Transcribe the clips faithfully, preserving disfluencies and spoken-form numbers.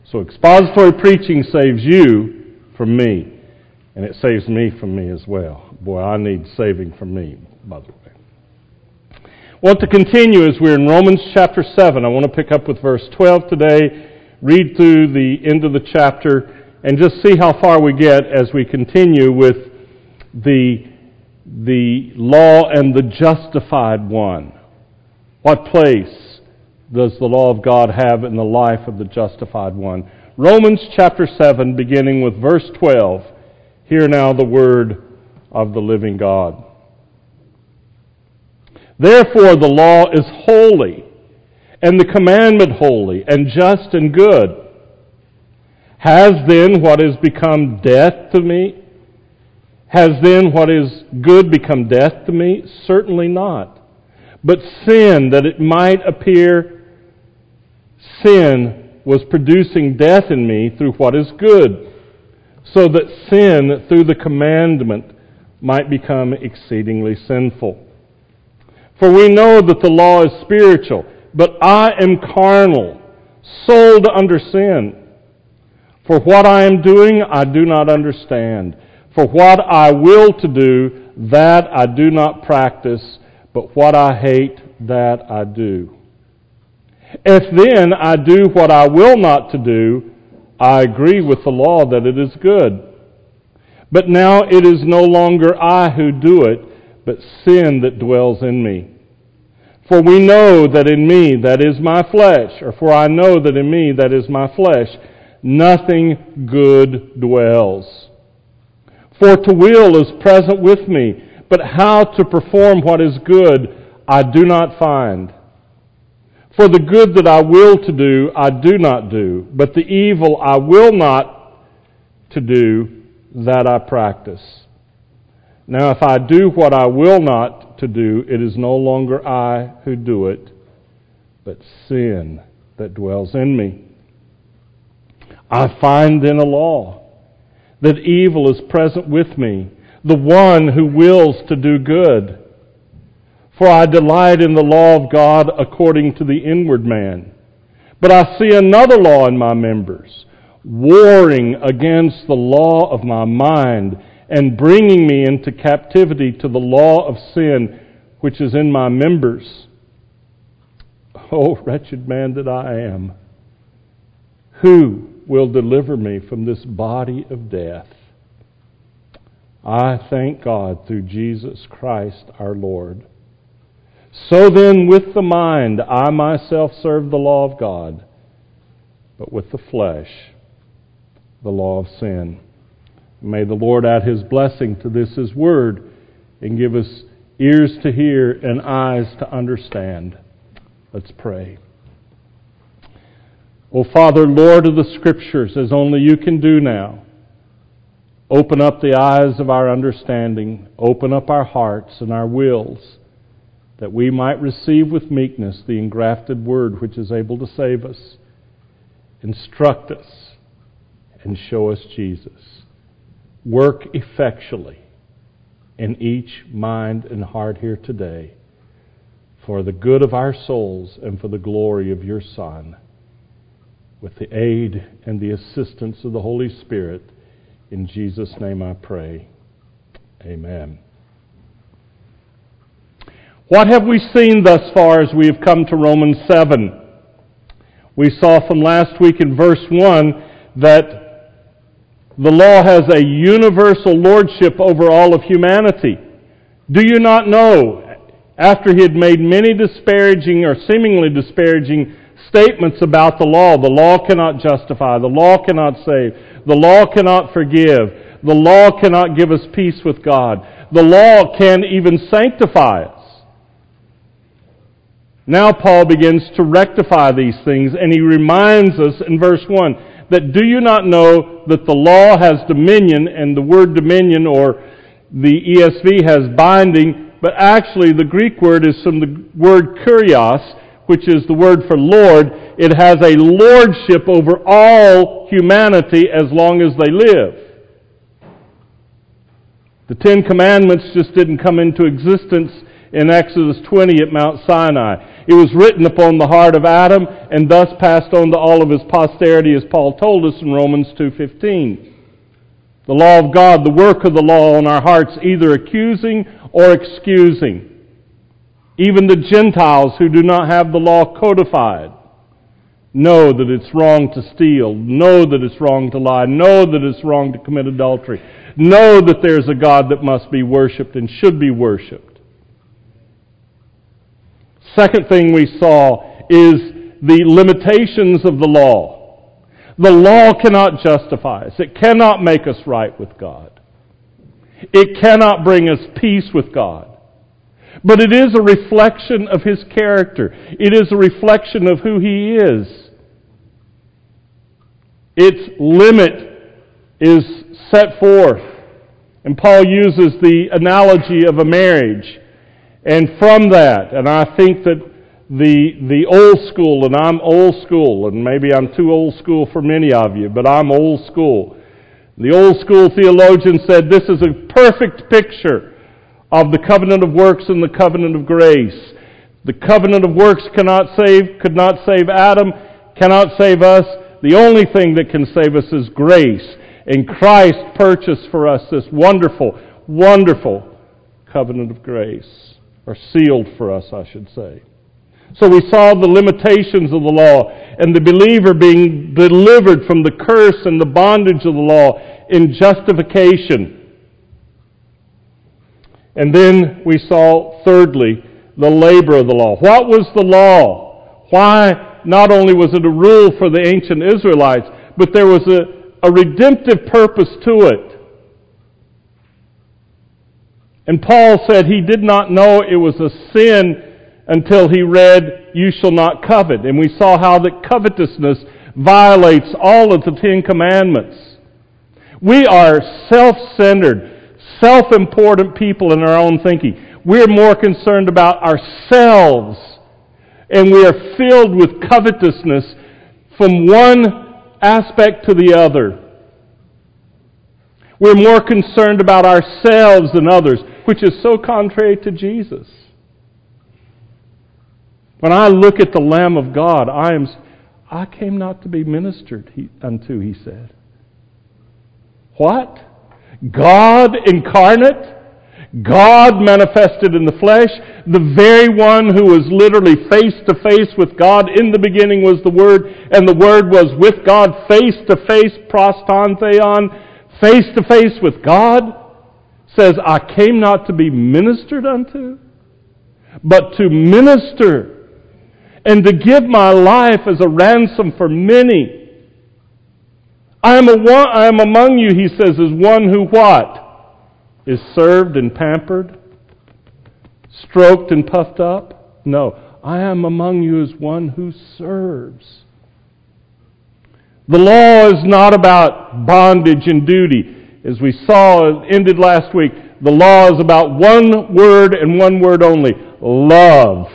So expository preaching saves you from me, and it saves me from me as well. Boy, I need saving from me, by the way. I want to continue as we're in Romans chapter seven. I want to pick up with verse twelve today, read through the end of the chapter, and just see how far we get as we continue with the, the law and the justified one. What place does the law of God have in the life of the justified one? Romans chapter seven, beginning with verse twelve. Hear now the word of the living God. Therefore the law is holy, and the commandment holy, and just and good. Has then what is become death to me? Has then what is good become death to me? Certainly not. But sin, that it might appear, sin was producing death in me through what is good, so that sin through the commandment might become exceedingly sinful. For we know that the law is spiritual, but I am carnal, sold under sin. For what I am doing, I do not understand. For what I will to do, that I do not practice, but what I hate, that I do. If then I do what I will not to do, I agree with the law that it is good. But now it is no longer I who do it, but sin that dwells in me. For we know that in me, that is my flesh, or for I know that in me, that is my flesh, nothing good dwells. For to will is present with me, but how to perform what is good I do not find. For the good that I will to do, I do not do, but the evil I will not to do, that I practice. Now if I do what I will not to do, it is no longer I who do it, but sin that dwells in me. I find in a law that evil is present with me, the one who wills to do good. For I delight in the law of God according to the inward man. But I see another law in my members, warring against the law of my mind, and bringing me into captivity to the law of sin which is in my members. O wretched man that I am, who will deliver me from this body of death? I thank God through Jesus Christ our Lord. So then with the mind I myself serve the law of God, but with the flesh the law of sin. May the Lord add His blessing to this His word and give us ears to hear and eyes to understand. Let's pray. O Father, Lord of the Scriptures, as only You can do now, open up the eyes of our understanding, open up our hearts and our wills, that we might receive with meekness the engrafted word which is able to save us. Instruct us and show us Jesus. Work effectually in each mind and heart here today for the good of our souls and for the glory of Your Son. With the aid and the assistance of the Holy Spirit, in Jesus' name I pray. Amen. What have we seen thus far as we have come to Romans seven? We saw from last week in verse one that the law has a universal lordship over all of humanity. Do you not know, after he had made many disparaging or seemingly disparaging statements about the law, the law cannot justify, the law cannot save, the law cannot forgive, the law cannot give us peace with God, the law can't even sanctify us. Now Paul begins to rectify these things, and he reminds us in verse one that do you not know that the law has dominion, and the word dominion, or the E S V has binding, but actually the Greek word is from the word kurios, which is the word for Lord. It has a lordship over all humanity as long as they live. The Ten Commandments just didn't come into existence in Exodus twenty at Mount Sinai. It was written upon the heart of Adam and thus passed on to all of his posterity, as Paul told us in Romans two fifteen. The law of God, the work of the law on our hearts, either accusing or excusing. Even the Gentiles who do not have the law codified know that it's wrong to steal, know that it's wrong to lie, know that it's wrong to commit adultery, know that there's a God that must be worshipped and should be worshipped. Second thing we saw is the limitations of the law. The law cannot justify us. It cannot make us right with God. It cannot bring us peace with God. But it is a reflection of His character. It is a reflection of who He is. Its limit is set forth. And Paul uses the analogy of a marriage. And from that, and I think that the the old school, and I'm old school, and maybe I'm too old school for many of you, but I'm old school. The old school theologian said this is a perfect picture of the covenant of works and the covenant of grace. The covenant of works cannot save, could not save Adam, cannot save us. The only thing that can save us is grace. And Christ purchased for us this wonderful, wonderful covenant of grace. Or sealed for us, I should say. So we saw the limitations of the law and the believer being delivered from the curse and the bondage of the law in justification. And then we saw, thirdly, the labor of the law. What was the law? Why not only was it a rule for the ancient Israelites, but there was a, a redemptive purpose to it. And Paul said he did not know it was a sin until he read, "You shall not covet." And we saw how that covetousness violates all of the Ten Commandments. We are self-centered, self-important people in our own thinking. We're more concerned about ourselves, and we are filled with covetousness from one aspect to the other. We're more concerned about ourselves than others, which is so contrary to Jesus. When I look at the Lamb of God, I am, I came not to be ministered unto, he said. What? God incarnate? God manifested in the flesh? The very one who was literally face to face with God. In the beginning was the Word, and the Word was with God, face to face, proston theon, face to face with God, says, I came not to be ministered unto, but to minister and to give my life as a ransom for many. I am, a one, I am among you, he says, as one who what? Is served and pampered? Stroked and puffed up? No, I am among you as one who serves. The law is not about bondage and duty. As we saw, it ended last week, the law is about one word and one word only, love.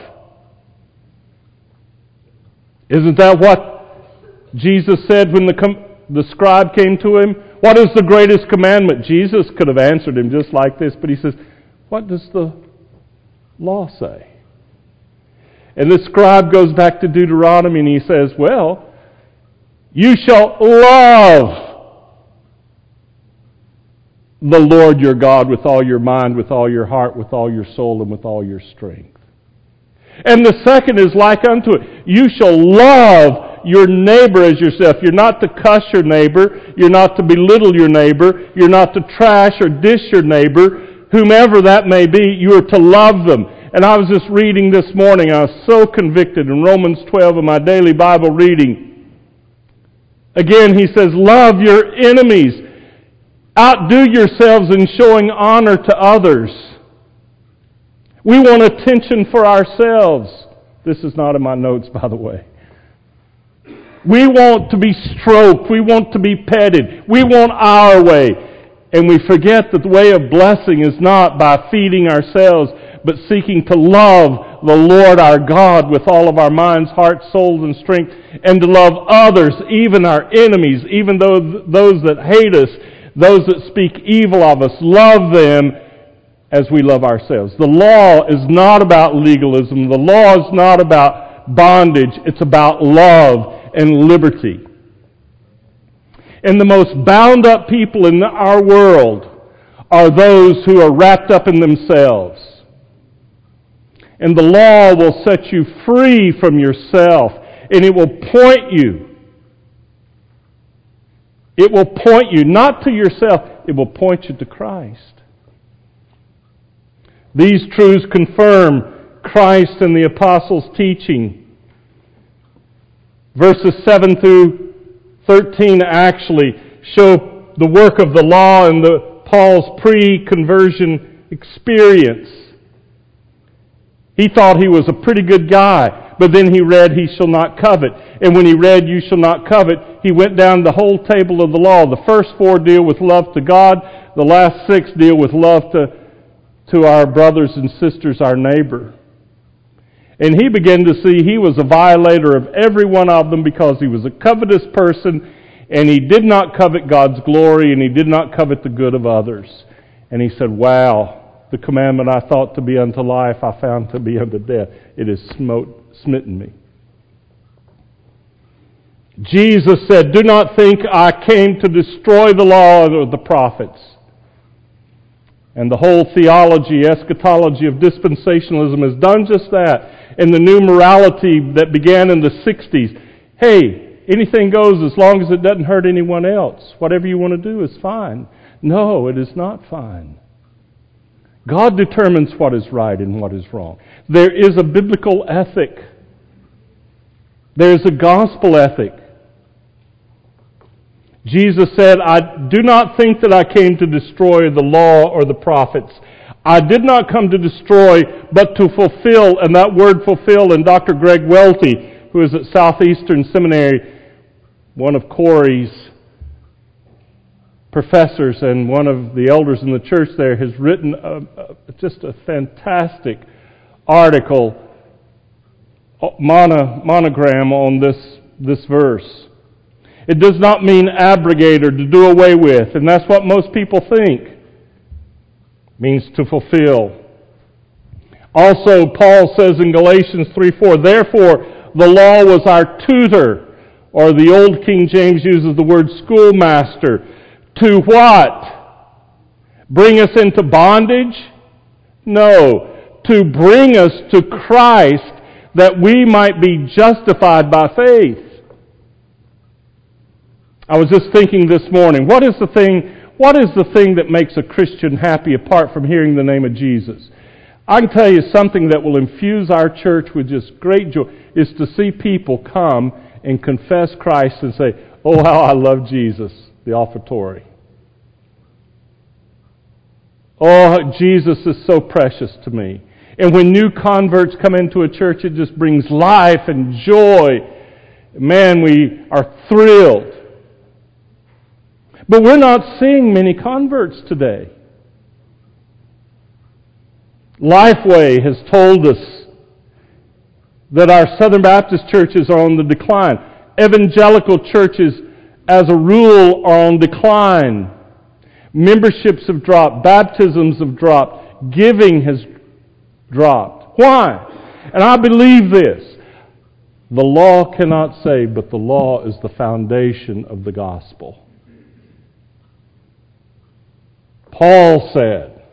Isn't that what Jesus said when the, com- the scribe came to him? What is the greatest commandment? Jesus could have answered him just like this, but he says, what does the law say? And the scribe goes back to Deuteronomy and he says, well, you shall love the Lord your God with all your mind, with all your heart, with all your soul, and with all your strength. And the second is like unto it. You shall love your neighbor as yourself. You're not to cuss your neighbor. You're not to belittle your neighbor. You're not to trash or dish your neighbor. Whomever that may be, you are to love them. And I was just reading this morning. I was so convicted in Romans twelve in my daily Bible reading. Again, he says, love your enemies. Outdo yourselves in showing honor to others. We want attention for ourselves. This is not in my notes, by the way. We want to be stroked. We want to be petted. We want our way. And we forget that the way of blessing is not by feeding ourselves, but seeking to love the Lord our God with all of our minds, hearts, souls, and strength, and to love others, even our enemies, even those, those that hate us, those that speak evil of us. Love them as we love ourselves. The law is not about legalism. The law is not about bondage. It's about love and liberty. And the most bound up people in our world are those who are wrapped up in themselves. And the law will set you free from yourself, and it will point you. It will point you not to yourself, it will point you to Christ. These truths confirm Christ and the apostles' teaching. Verses seven through thirteen actually show the work of the law and the Paul's pre-conversion experience. He thought he was a pretty good guy, but then he read, "He shall not covet." And when he read, "You shall not covet," he went down the whole table of the law. The first four deal with love to God. The last six deal with love to, to our brothers and sisters, our neighbor. And he began to see he was a violator of every one of them because he was a covetous person, and he did not covet God's glory, and he did not covet the good of others. And he said, "Wow, the commandment I thought to be unto life, I found to be unto death. It has smote, smitten me." Jesus said, "Do not think I came to destroy the law or the prophets." And the whole theology, eschatology of dispensationalism has done just that. And the new morality that began in the sixties, hey, anything goes as long as it doesn't hurt anyone else. Whatever you want to do is fine. No, it is not fine. God determines what is right and what is wrong. There is a biblical ethic. There is a gospel ethic. Jesus said, "I do not think that I came to destroy the law or the prophets. I did not come to destroy, but to fulfill." And that word "fulfill," and Doctor Greg Welty, who is at Southeastern Seminary, one of Corey's professors and one of the elders in the church there, has written a, a, just a fantastic article, mono, monogram on this, this verse. It does not mean abrogate or to do away with, and that's what most people think. It means to fulfill. Also, Paul says in Galatians three four, "Therefore the law was our tutor," or the old King James uses the word schoolmaster. To what? Bring us into bondage? No. To bring us to Christ that we might be justified by faith. I was just thinking this morning, what is the thing, what is the thing that makes a Christian happy apart from hearing the name of Jesus? I can tell you something that will infuse our church with just great joy is to see people come and confess Christ and say, "Oh, how I love Jesus," the offertory. "Oh, Jesus is so precious to me." And when new converts come into a church, it just brings life and joy. Man, we are thrilled. But we're not seeing many converts today. Lifeway has told us that our Southern Baptist churches are on the decline. Evangelical churches, as a rule, are on decline. Memberships have dropped. Baptisms have dropped. Giving has dropped. Why? And I believe this. The law cannot save, but the law is the foundation of the gospel. Paul said,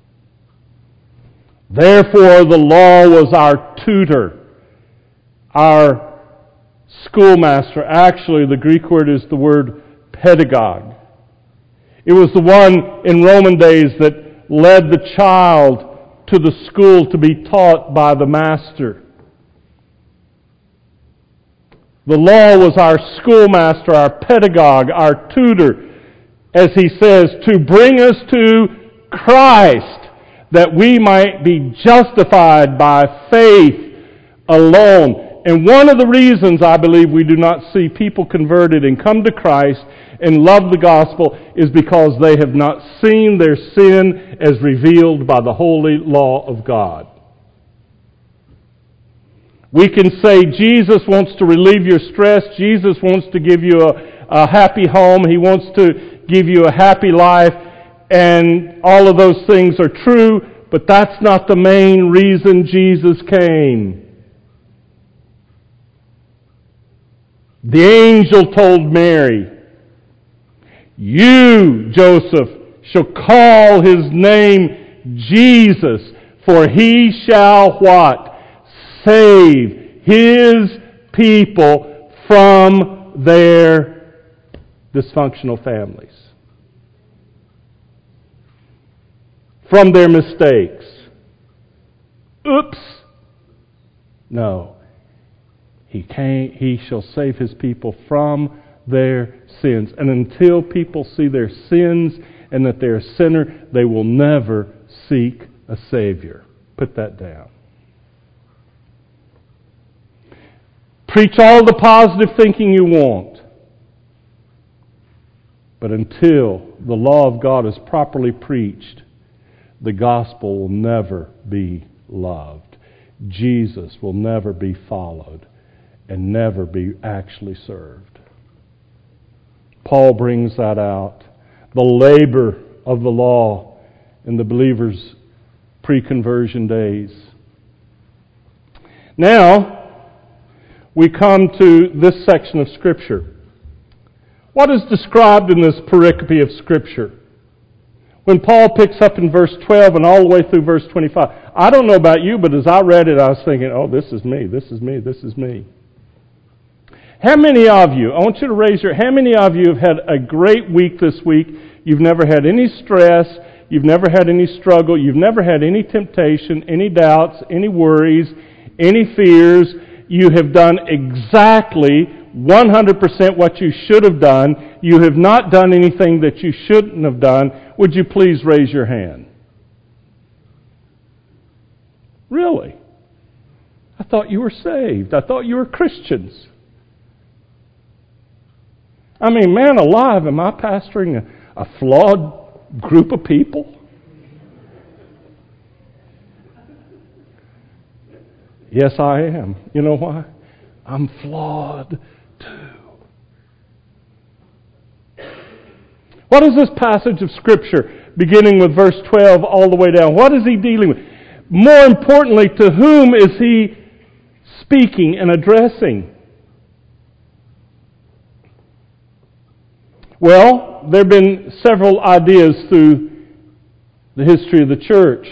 "Therefore the law was our tutor," our schoolmaster. Actually, the Greek word is the word pedagogue. It was the one in Roman days that led the child to the school to be taught by the master. The law was our schoolmaster, our pedagogue, our tutor, as he says, to bring us to Christ, that we might be justified by faith alone. And one of the reasons I believe we do not see people converted and come to Christ and love the gospel is because they have not seen their sin as revealed by the holy law of God. We can say Jesus wants to relieve your stress. Jesus wants to give you a, a happy home. He wants to give you a happy life. and all of those things are true, but that's not the main reason Jesus came. The angel told Mary, "You, Joseph, shall call his name Jesus, for he shall" what? "Save his people from their dysfunctional families, from their mistakes." Oops. No. He came, he shall save his people from their sins. And until people see their sins and that they're a sinner, they will never seek a Savior. Put that down. Preach all the positive thinking you want. But until the law of God is properly preached, the gospel will never be loved. Jesus will never be followed and never be actually served. Paul brings that out. The labor of the law in the believer's pre-conversion days. Now, we come to this section of Scripture. What is described in this pericope of Scripture? When Paul picks up in verse twelve and all the way through verse twenty-five, I don't know about you, but as I read it, I was thinking, oh, this is me, this is me, this is me. How many of you, I want you to raise your, how many of you have had a great week this week? You've never had any stress, you've never had any struggle, you've never had any temptation, any doubts, any worries, any fears. You have done exactly one hundred percent what you should have done. You have not done anything that you shouldn't have done. Would you please raise your hand? Really? I thought you were saved. I thought you were Christians. I mean, man alive, am I pastoring a, a flawed group of people? Yes, I am. You know why? I'm flawed too. What is this passage of Scripture, beginning with verse twelve all the way down? What is he dealing with? More importantly, to whom is he speaking and addressing? Well, there have been several ideas through the history of the church.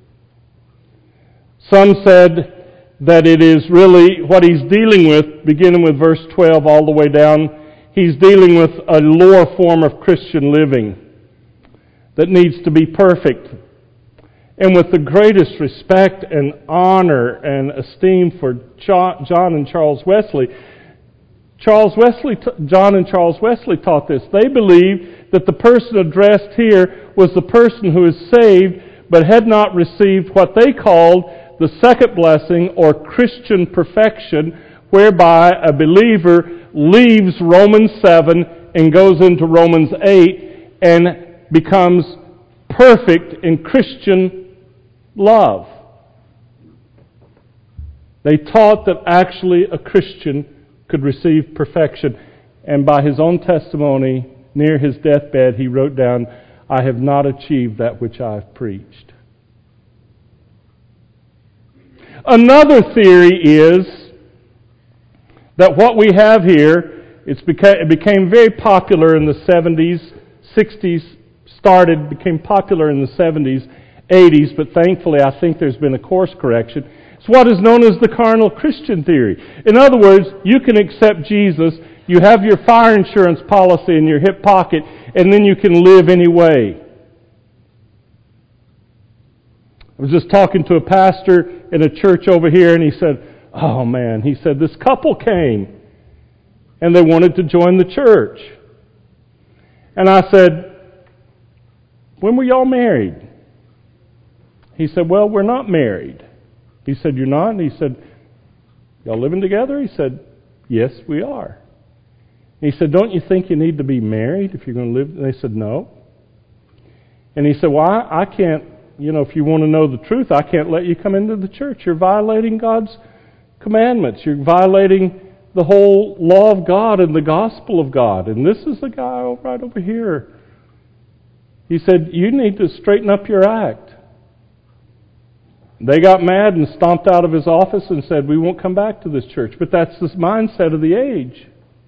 Some said that it is really what he's dealing with, beginning with verse twelve all the way down. He's dealing with a lower form of Christian living that needs to be perfect. And with the greatest respect and honor and esteem for John and Charles Wesley, Charles Wesley, John and Charles Wesley taught this. They believed that the person addressed here was the person who is saved but had not received what they called the second blessing or Christian perfection, whereby a believer leaves Romans seven and goes into Romans eight and becomes perfect in Christian love. They taught that actually a Christian could receive perfection. And by his own testimony, near his deathbed, he wrote down, "I have not achieved that which I have preached." Another theory is that what we have here, it's beca- it became very popular in the seventies, sixties, started, became popular in the seventies, eighties, but thankfully I think there's been a course correction. It's what is known as the carnal Christian theory. In other words, you can accept Jesus, you have your fire insurance policy in your hip pocket, and then you can live any way. I was just talking to a pastor in a church over here, and he said, oh man, he said, this couple came, and they wanted to join the church. And I said, when were y'all married? He said, well, we're not married. He said, you're not? And he said, y'all living together? He said, yes, we are. And he said, don't you think you need to be married if you're going to live? And they said, no. And he said, well, I, I can't, you know, if you want to know the truth, I can't let you come into the church. You're violating God's commandments. You're violating the whole law of God and the gospel of God. And this is the guy right over here. He said, you need to straighten up your act. They got mad and stomped out of his office and said, we won't come back to this church. But that's the mindset of the age.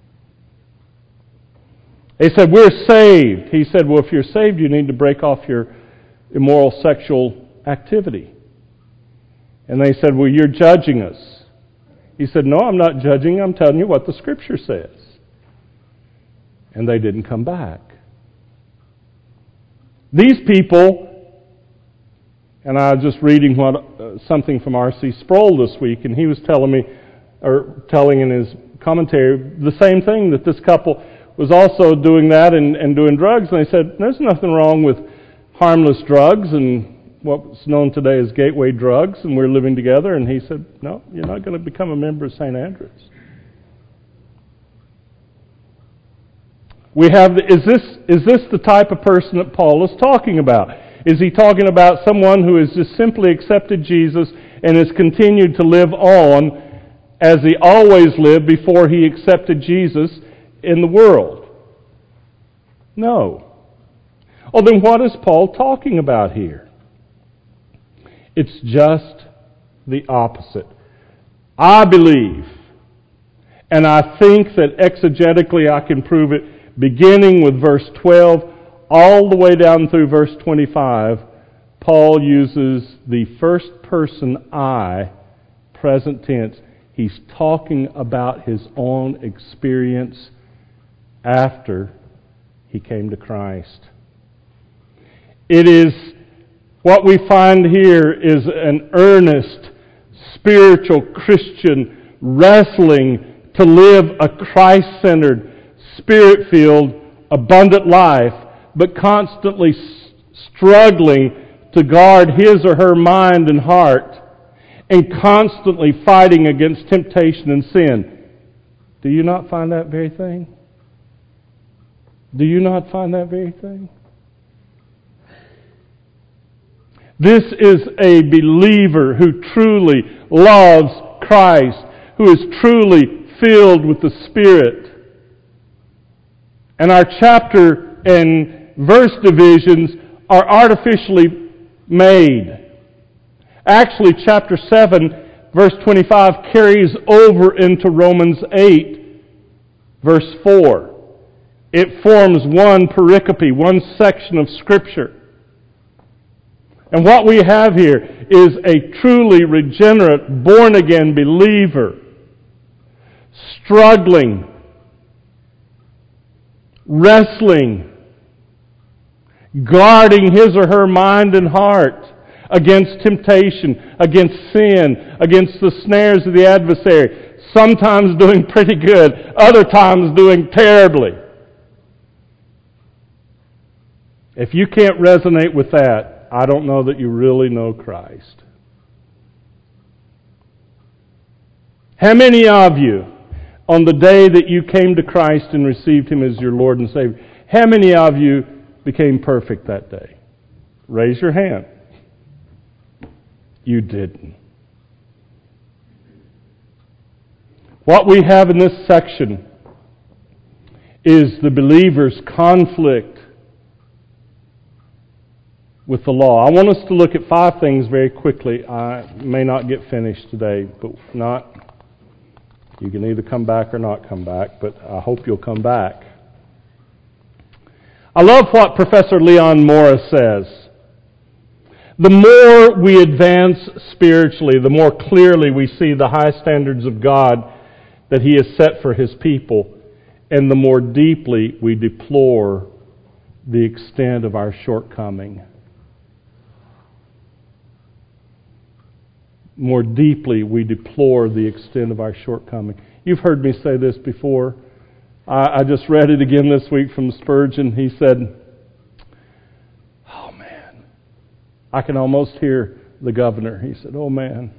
They said, we're saved. He said, well, if you're saved, you need to break off your immoral sexual activity. And they said, well, you're judging us. He said, no, I'm not judging. I'm telling you what the Scripture says. And they didn't come back. These people, and I was just reading what uh, something from R C Sproul this week, and he was telling me, or telling in his commentary, the same thing, that this couple was also doing that and, and doing drugs. And they said, there's nothing wrong with harmless drugs and what's known today as gateway drugs, and we're living together. And he said, no, you're not going to become a member of Saint Andrews. We have, is this, is this the type of person that Paul is talking about? Is he talking about someone who has just simply accepted Jesus and has continued to live on as he always lived before he accepted Jesus in the world? No. Well, then what is Paul talking about here? It's just the opposite. I believe, and I think that exegetically I can prove it, beginning with verse twelve all the way down through verse twenty-five, Paul uses the first person I, present tense. He's talking about his own experience after he came to Christ. It is, what we find here is an earnest, spiritual Christian wrestling to live a Christ-centered, Spirit-filled, abundant life, but constantly struggling to guard his or her mind and heart, and constantly fighting against temptation and sin. Do you not find that very thing? Do you not find that very thing? This is a believer who truly loves Christ, who is truly filled with the Spirit. And our chapter and verse divisions are artificially made. Actually, chapter seven, verse twenty-five, carries over into Romans eight, verse four. It forms one pericope, one section of Scripture. And what we have here is a truly regenerate, born-again believer struggling, wrestling, guarding his or her mind and heart against temptation, against sin, against the snares of the adversary. Sometimes doing pretty good, other times doing terribly. If you can't resonate with that, I don't know that you really know Christ. How many of you, on the day that you came to Christ and received Him as your Lord and Savior, how many of you became perfect that day? Raise your hand. You didn't. What we have in this section is the believer's conflict with the law. I want us to look at five things very quickly. I may not get finished today, but not. You can either come back or not come back, but I hope you'll come back. I love what Professor Leon Morris says. The more we advance spiritually, the more clearly we see the high standards of God that He has set for His people, and the more deeply we deplore the extent of our shortcoming. More deeply we deplore the extent of our shortcoming. You've heard me say this before. I, I just read it again this week from Spurgeon. He said, oh man, I can almost hear the governor. He said, oh man,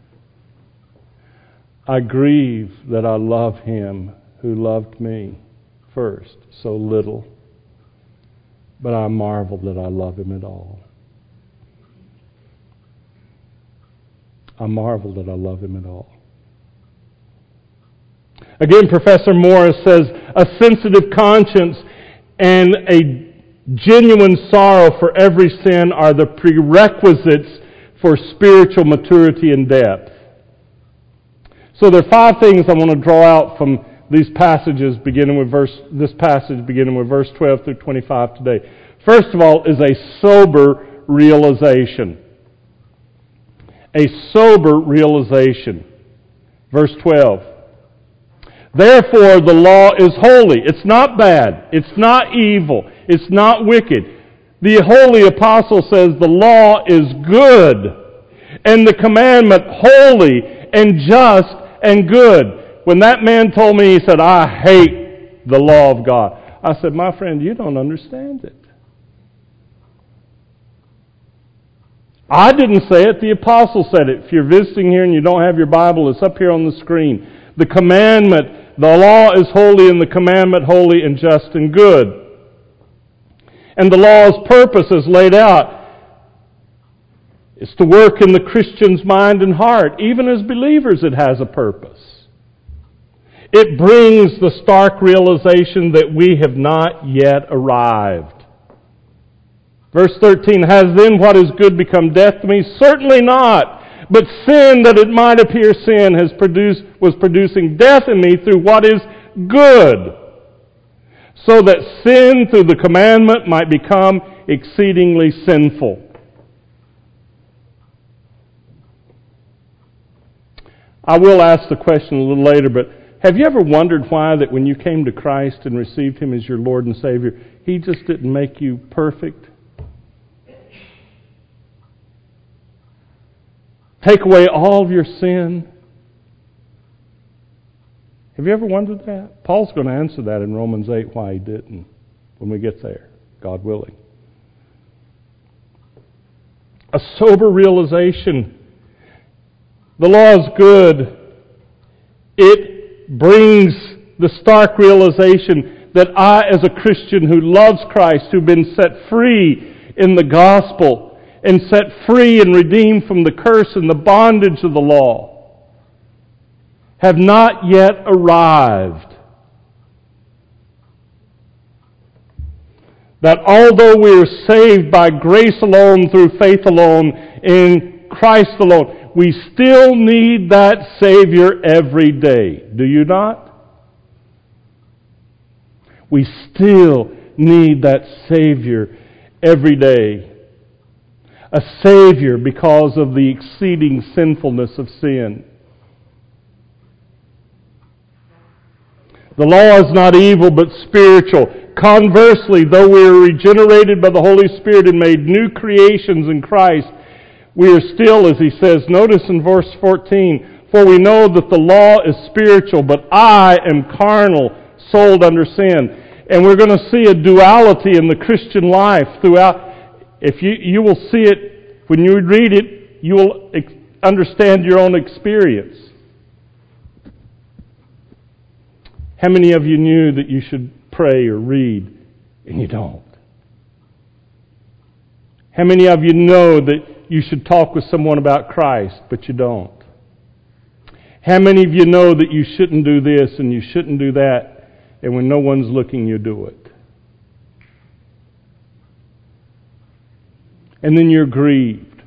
I grieve that I love Him who loved me first so little, but I marvel that I love Him at all. I marvel that I love Him at all. Again, Professor Morris says, a sensitive conscience and a genuine sorrow for every sin are the prerequisites for spiritual maturity and depth. So there are five things I want to draw out from these passages, beginning with verse this passage, beginning with verse twelve through twenty-five today. First of all, is a sober realization. A sober realization. Verse twelve. Therefore, the law is holy. It's not bad. It's not evil. It's not wicked. The holy apostle says the law is good, and the commandment holy and just and good. When that man told me, he said, I hate the law of God. I said, my friend, you don't understand it. I didn't say it, the apostle said it. If you're visiting here and you don't have your Bible, it's up here on the screen. The commandment, the law is holy and the commandment holy and just and good. And the law's purpose is laid out. It's to work in the Christian's mind and heart. Even as believers, it has a purpose. It brings the stark realization that we have not yet arrived. Verse thirteen, has then what is good become death to me? Certainly not. But sin, that it might appear sin, has produced was producing death in me through what is good, so that sin through the commandment might become exceedingly sinful. I will ask the question a little later, but have you ever wondered why that when you came to Christ and received Him as your Lord and Savior, He just didn't make you perfect? Take away all of your sin? Have you ever wondered that? Paul's going to answer that in Romans eight, why He didn't, when we get there, God willing. A sober realization. The law is good. It brings the stark realization that I, as a Christian who loves Christ, who've been set free in the gospel and set free and redeemed from the curse and the bondage of the law, have not yet arrived. That although we are saved by grace alone, through faith alone, in Christ alone, we still need that Savior every day. Do you not? We still need that Savior every day. A Savior because of the exceeding sinfulness of sin. The law is not evil but spiritual. Conversely, though we are regenerated by the Holy Spirit and made new creations in Christ, we are still, as he says, notice in verse fourteen, for we know that the law is spiritual, but I am carnal, sold under sin. And we're going to see a duality in the Christian life throughout. If you, you will see it, when you read it, you will ex- understand your own experience. How many of you knew that you should pray or read, and you don't? How many of you know that you should talk with someone about Christ, but you don't? How many of you know that you shouldn't do this and you shouldn't do that, and when no one's looking, you do it? And then you're grieved.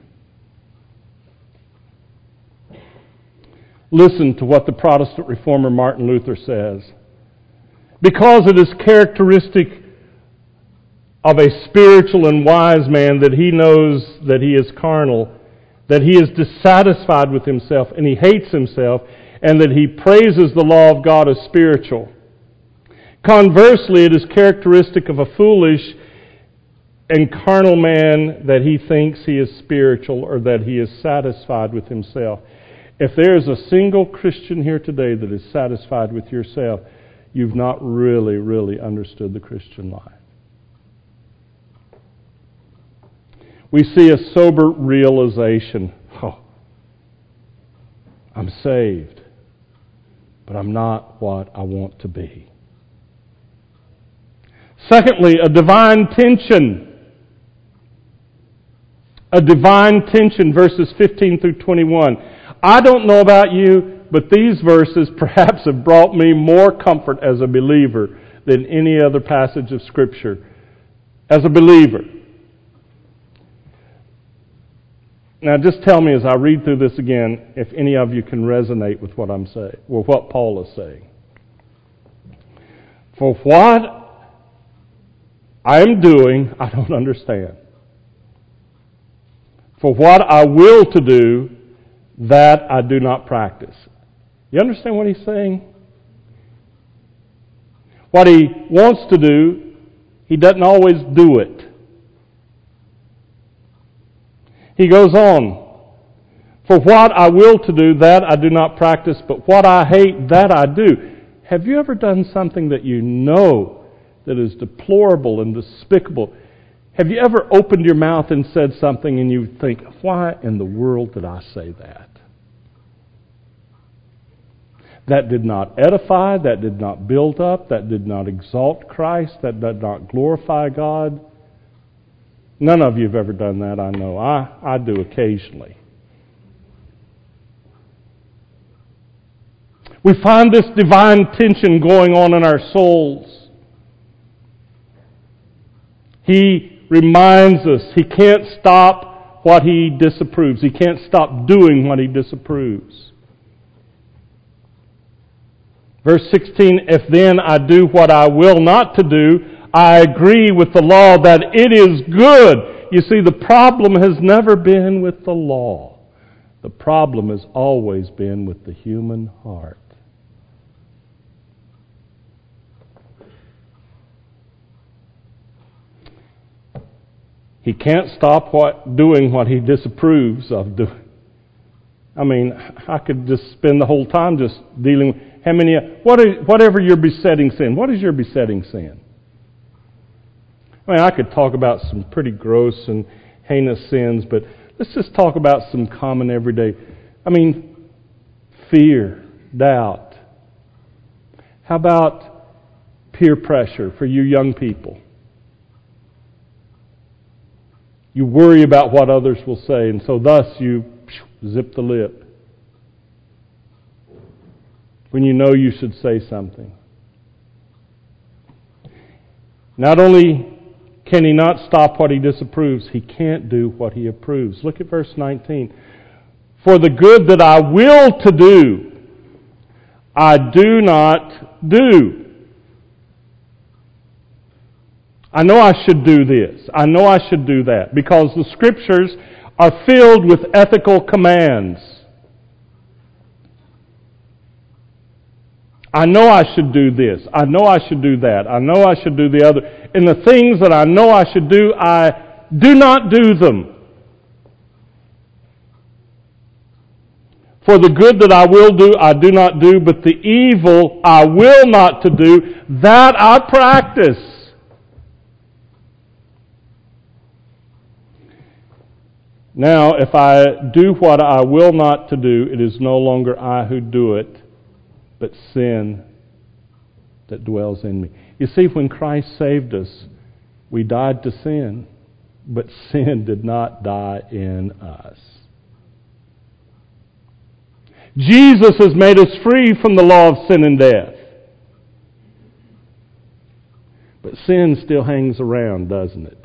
Listen to what the Protestant reformer Martin Luther says. Because it is characteristic of a spiritual and wise man that he knows that he is carnal, that he is dissatisfied with himself and he hates himself, and that he praises the law of God as spiritual. Conversely, it is characteristic of a foolish and carnal man that he thinks he is spiritual or that he is satisfied with himself. If there is a single Christian here today that is satisfied with yourself, you've not really, really understood the Christian life. We see a sober realization. Oh, I'm saved, but I'm not what I want to be. Secondly, a divine tension. A divine tension, verses fifteen through twenty-one. I don't know about you, but these verses perhaps have brought me more comfort as a believer than any other passage of Scripture. as a believer. Now just tell me as I read through this again if any of you can resonate with what I'm saying, with what Paul is saying. For what I am doing, I don't understand. For what I will to do, that I do not practice. You understand what he's saying? What he wants to do, he doesn't always do it. He goes on, for what I will to do, that I do not practice, but what I hate, that I do. Have you ever done something that you know that is deplorable and despicable? Have you ever opened your mouth and said something and you think, why in the world did I say that? That did not edify, that did not build up, that did not exalt Christ, that did not glorify God. None of you have ever done that, I know. I, I do occasionally. We find this divine tension going on in our souls. He reminds us he can't stop what he disapproves. He can't stop doing what he disapproves. Verse sixteen, if then I do what I will not to do, I agree with the law that it is good. You see, the problem has never been with the law. The problem has always been with the human heart. He can't stop what, doing what he disapproves of doing. I mean, I could just spend the whole time just dealing with how many, what is, whatever your besetting sin. What is your besetting sin? I mean, I could talk about some pretty gross and heinous sins, but let's just talk about some common everyday. I mean, fear, doubt. How about peer pressure for you young people? You worry about what others will say, and so thus you zip the lip when you know you should say something. Not only can he not stop what he disapproves, he can't do what he approves. Look at verse nineteen. For the good that I will to do, I do not do. I know I should do this. I know I should do that. Because the Scriptures are filled with ethical commands. I know I should do this. I know I should do that. I know I should do the other. And the things that I know I should do, I do not do them. For the good that I will do, I do not do, but the evil I will not to do, that I practice. Now, if I do what I will not to do, it is no longer I who do it, but sin that dwells in me. You see, when Christ saved us, we died to sin, but sin did not die in us. Jesus has made us free from the law of sin and death. But sin still hangs around, doesn't it?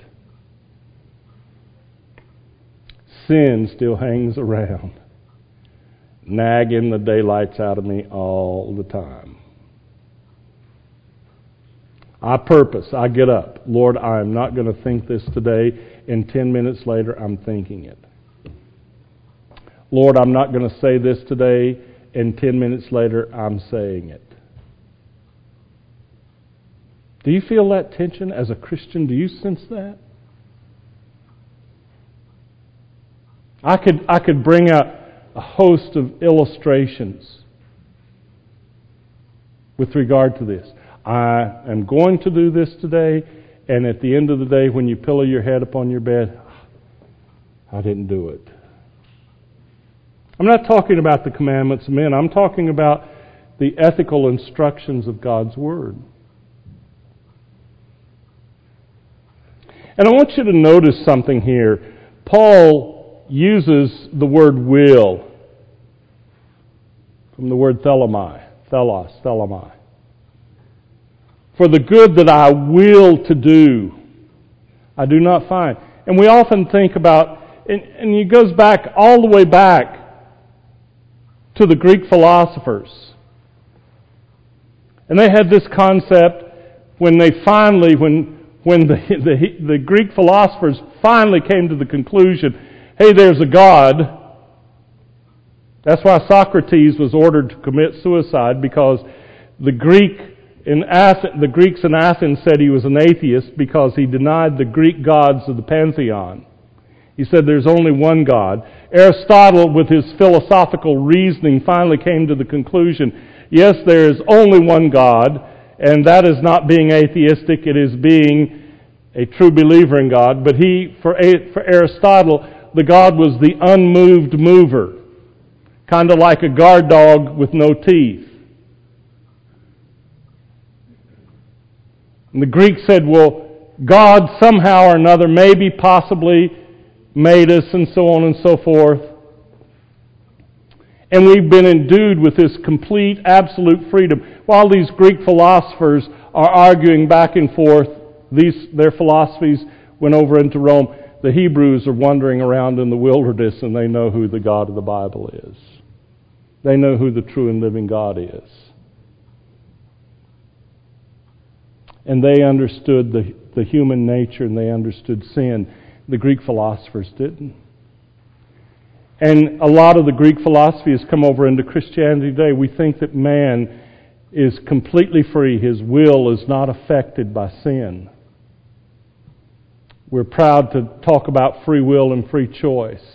Sin still hangs around, nagging the daylights out of me all the time. I purpose, I get up. Lord, I am not going to think this today, and ten minutes later I'm thinking it. Lord, I'm not going to say this today, and ten minutes later I'm saying it. Do you feel that tension as a Christian? Do you sense that? I could I could bring out a host of illustrations with regard to this. I am going to do this today, and at the end of the day, when you pillow your head upon your bed, I didn't do it. I'm not talking about the commandments of men. I'm talking about the ethical instructions of God's Word. And I want you to notice something here. Paul uses the word will from the word thelomai, thelos, thelomai. For the good that I will to do. I do not find. And we often think about, and, and it goes back all the way back to the Greek philosophers. And they had this concept when they finally, when when the, the, the Greek philosophers finally came to the conclusion, hey, there's a God. That's why Socrates was ordered to commit suicide, because the Greek in Athens, the Greeks in Athens said he was an atheist because he denied the Greek gods of the pantheon. He said there's only one God. Aristotle, with his philosophical reasoning, finally came to the conclusion, yes, there is only one God, and that is not being atheistic, it is being a true believer in God. But he, for, for Aristotle, the God was the unmoved mover, kind of like a guard dog with no teeth. And the Greeks said, well, God somehow or another, maybe, possibly, made us, and so on and so forth. And we've been endued with this complete, absolute freedom. While these Greek philosophers are arguing back and forth, these their philosophies went over into Rome. The Hebrews are wandering around in the wilderness, and they know who the God of the Bible is. They know who the true and living God is. And they understood the, the human nature, and they understood sin. The Greek philosophers didn't. And a lot of the Greek philosophy has come over into Christianity today. We think that man is completely free. His will is not affected by sin. We're proud to talk about free will and free choice.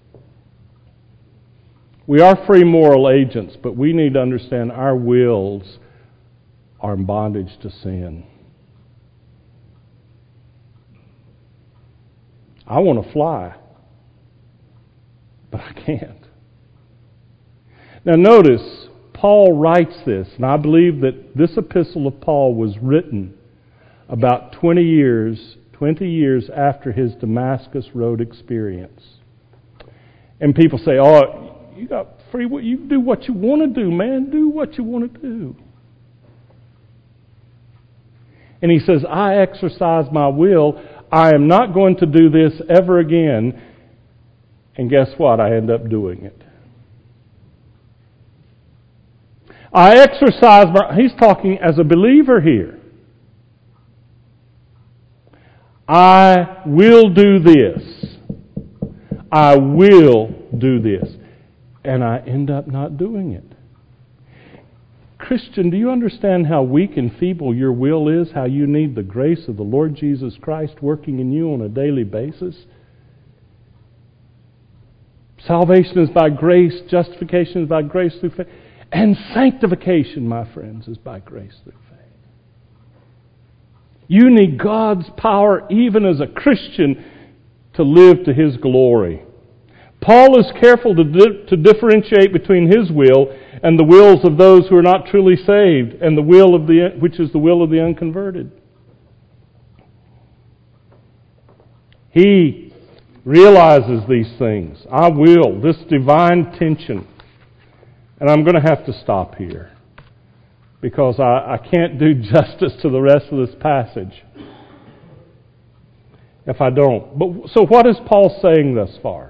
We are free moral agents, but we need to understand our wills are in bondage to sin. I want to fly, but I can't. Now notice, Paul writes this, and I believe that this epistle of Paul was written about twenty years, twenty years after his Damascus Road experience. And people say, oh, you got free will, you do what you want to do, man, do what you want to do. And he says, I exercise my will. I am not going to do this ever again. And guess what? I end up doing it. I exercise my... He's talking as a believer here. I will do this. I will do this. And I end up not doing it. Christian, do you understand how weak and feeble your will is? How you need the grace of the Lord Jesus Christ working in you on a daily basis? Salvation is by grace, justification is by grace through faith, and sanctification, my friends, is by grace through faith. You need God's power even as a Christian to live to His glory. Paul is careful to, di- to differentiate between his will and the wills of those who are not truly saved, and the will of the which is the will of the unconverted. He realizes these things. I will, this divine tension. And I'm going to have to stop here because I, I can't do justice to the rest of this passage if I don't. But so what is Paul saying thus far?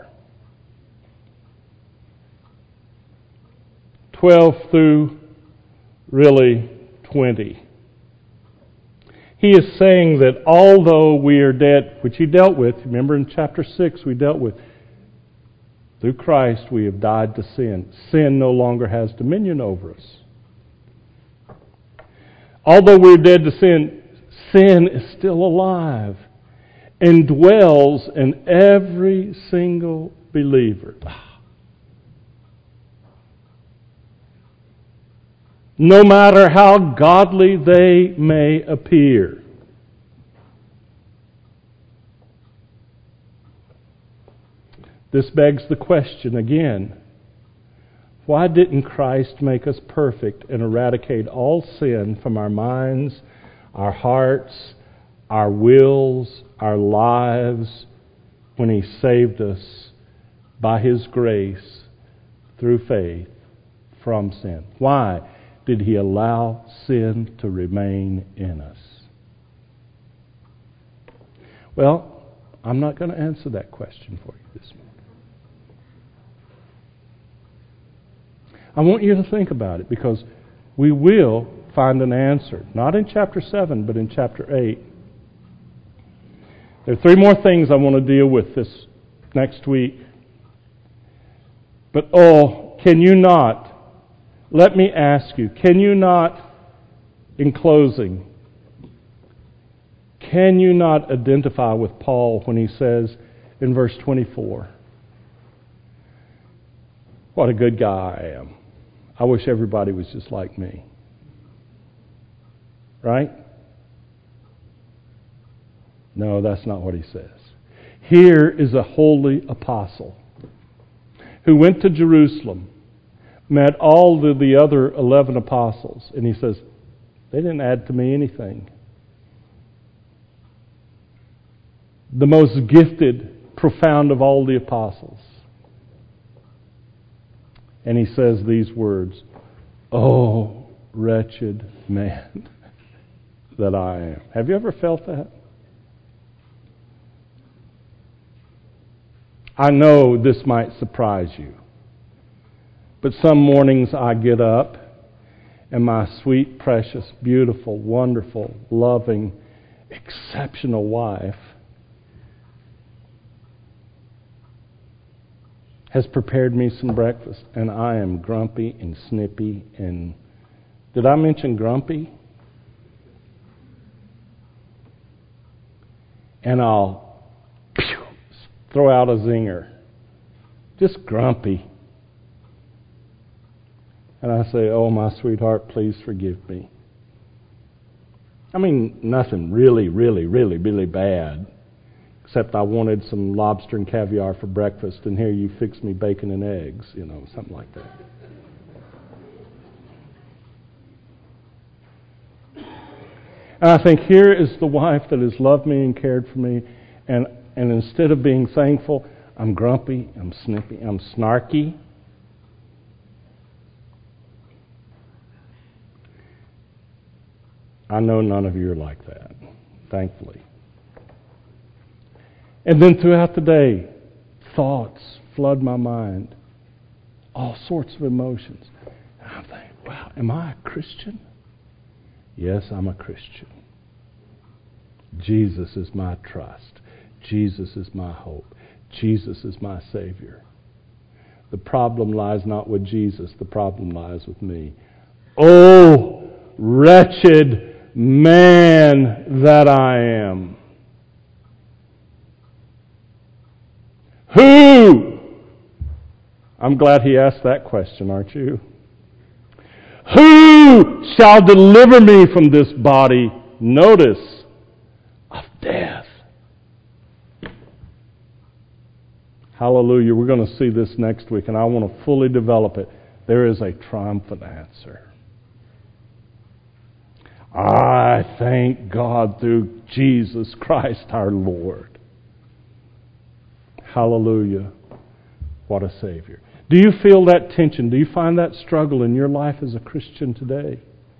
twelve through really twenty. He is saying that although we are dead, which he dealt with, remember in chapter six we dealt with, through Christ we have died to sin. Sin no longer has dominion over us. Although we're dead to sin, sin is still alive and dwells in every single believer. No matter how godly they may appear. This begs the question again, why didn't Christ make us perfect and eradicate all sin from our minds, our hearts, our wills, our lives, when He saved us by His grace through faith from sin? Why did He allow sin to remain in us? Well, I'm not going to answer that question for you this morning. I want you to think about it, because we will find an answer. Not in chapter seven, but in chapter eight. There are three more things I want to deal with this next week. But oh, can you not, let me ask you, can you not, in closing, can you not identify with Paul when he says in verse twenty-four, what a good guy I am. I wish everybody was just like me. Right? No, that's not what he says. Here is a holy apostle who went to Jerusalem, met all of the other eleven apostles, and he says, they didn't add to me anything. The most gifted, profound of all the apostles. And he says these words, oh, wretched man that I am. Have you ever felt that? I know this might surprise you, but some mornings I get up and my sweet, precious, beautiful, wonderful, loving, exceptional wife has prepared me some breakfast, and I am grumpy and snippy and... Did I mention grumpy? And I'll pew, throw out a zinger. Just grumpy. And I say, oh, my sweetheart, please forgive me. I mean, nothing really, really, really, really bad. Except I wanted some lobster and caviar for breakfast, and here you fix me bacon and eggs, you know, something like that. And I think here is the wife that has loved me and cared for me, and, and instead of being thankful, I'm grumpy, I'm snippy, I'm snarky. I know none of you are like that, thankfully. And then throughout the day, thoughts flood my mind. All sorts of emotions. And I think, wow, am I a Christian? Yes, I'm a Christian. Jesus is my trust. Jesus is my hope. Jesus is my Savior. The problem lies not with Jesus. The problem lies with me. Oh, wretched man that I am. Who? I'm glad he asked that question, aren't you? Who shall deliver me from this body, notice, of death? Hallelujah. We're going to see this next week, and I want to fully develop it. There is a triumphant answer. I thank God through Jesus Christ our Lord. Hallelujah. What a Savior. Do you feel that tension? Do you find that struggle in your life as a Christian today?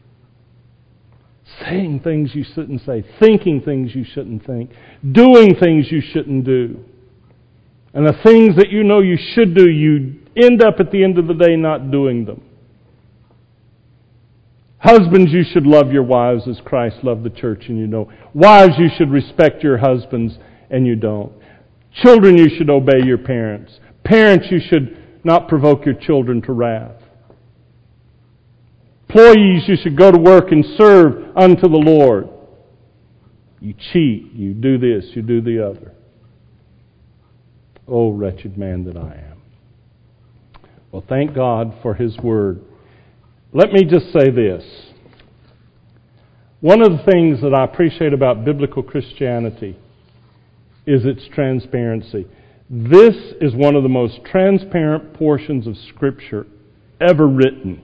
Saying things you shouldn't say, thinking things you shouldn't think, doing things you shouldn't do. And the things that you know you should do, you end up at the end of the day not doing them. Husbands, you should love your wives as Christ loved the church, and you don't. Wives, you should respect your husbands, and you don't. Children, you should obey your parents. Parents, you should not provoke your children to wrath. Employees, you should go to work and serve unto the Lord. You cheat, you do this, you do the other. Oh, wretched man that I am. Well, thank God for His Word. Let me just say this. One of the things that I appreciate about biblical Christianity is its transparency. This is one of the most transparent portions of Scripture ever written.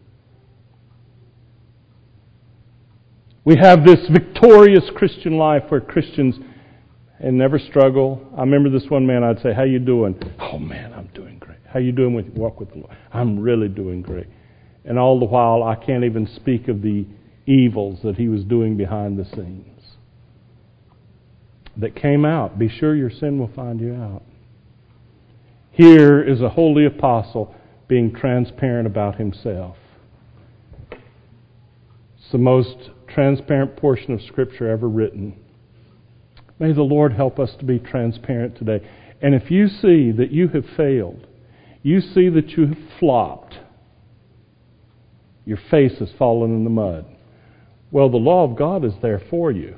We have this victorious Christian life where Christians and never struggle. I remember this one man, I'd say, how you doing? Oh man, I'm doing great. How you doing with your walk with the Lord? I'm really doing great. And all the while, I can't even speak of the evils that he was doing behind the scenes. that came out. Be sure your sin will find you out. Here is a holy apostle being transparent about himself. It's the most transparent portion of Scripture ever written. May the Lord help us to be transparent today. And if you see that you have failed, you see that you have flopped, your face has fallen in the mud, well, the law of God is there for you.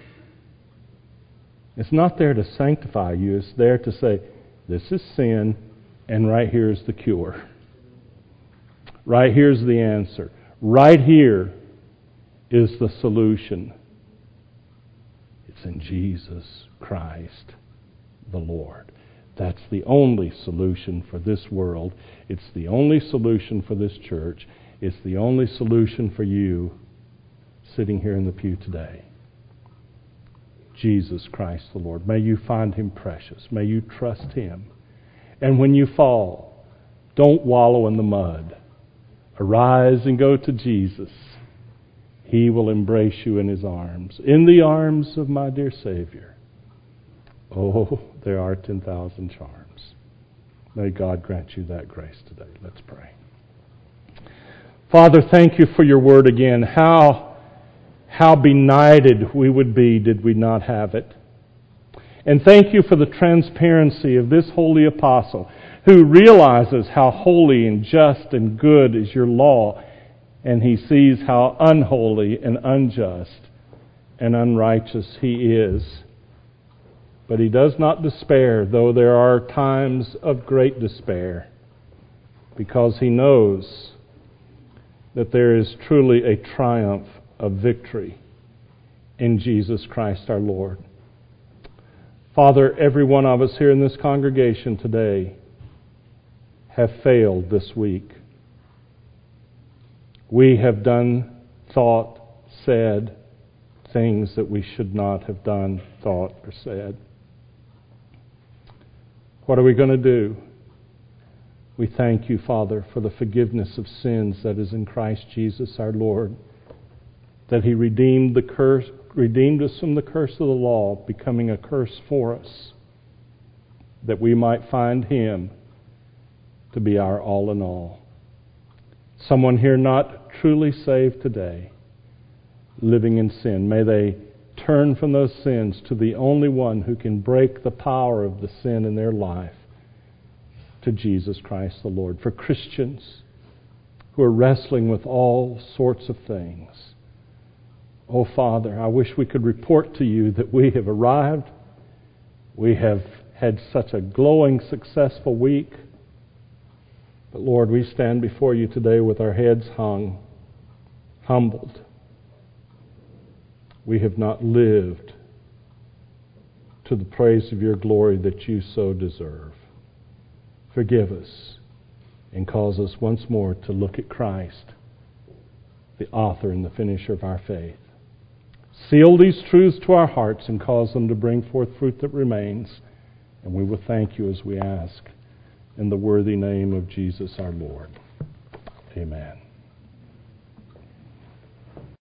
It's not there to sanctify you. It's there to say, this is sin, and right here is the cure. Right here's the answer. Right here is the solution. It's in Jesus Christ, the Lord. That's the only solution for this world. It's the only solution for this church. It's the only solution for you sitting here in the pew today. Jesus Christ the Lord. May you find Him precious. May you trust Him. And when you fall, don't wallow in the mud. Arise and go to Jesus. He will embrace you in His arms. In the arms of my dear Savior. Oh, there are ten thousand charms. May God grant you that grace today. Let's pray. Father, thank you for your word again. How, how benighted we would be did we not have it. And thank you for the transparency of this holy apostle who realizes how holy and just and good is your law, and he sees how unholy and unjust and unrighteous he is. But he does not despair, though there are times of great despair, because he knows that there is truly a triumph of victory in Jesus Christ our Lord. Father, every one of us here in this congregation today have failed this week. We have done, thought, said things that we should not have done, thought, or said. What are we going to do? We thank you, Father, for the forgiveness of sins that is in Christ Jesus our Lord, that He redeemed the curse, redeemed us from the curse of the law, becoming a curse for us, that we might find Him to be our all in all. Someone here not truly saved today, living in sin, may they turn from those sins to the only one who can break the power of the sin in their life, to Jesus Christ the Lord. For Christians who are wrestling with all sorts of things, oh Father, I wish we could report to you that we have arrived. We have had such a glowing, successful week. But Lord, we stand before you today with our heads hung, humbled. We have not lived to the praise of your glory that you so deserve. Forgive us and cause us once more to look at Christ, the author and the finisher of our faith. Seal these truths to our hearts and cause them to bring forth fruit that remains. And we will thank you as we ask in the worthy name of Jesus our Lord. Amen.